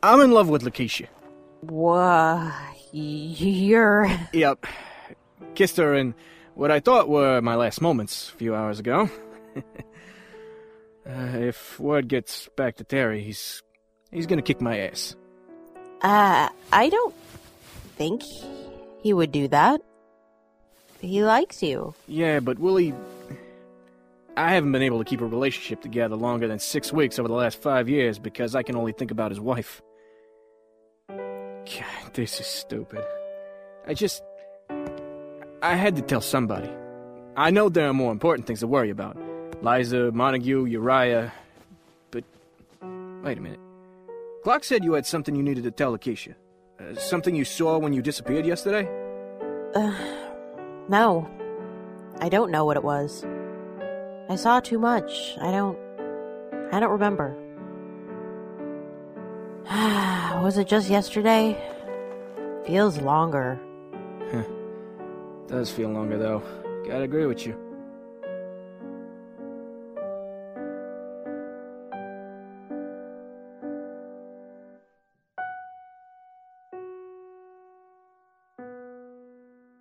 I'm in love with Lakeisha. You're... Yep. Kissed her in what I thought were my last moments a few hours ago. If word gets back to Terry, he's gonna kick my ass. I don't think he would do that. He likes you. Yeah, but Willie... I haven't been able to keep a relationship together longer than 6 weeks over the last 5 years because I can only think about his wife. God, this is stupid. I had to tell somebody. I know there are more important things to worry about. Liza, Montague, Uriah... But... Wait a minute. Clark said you had something you needed to tell Lakeisha. Something you saw when you disappeared yesterday? No. I don't know what it was. I saw too much. I don't remember. Was it just yesterday? Feels longer. Does feel longer, though. Gotta agree with you.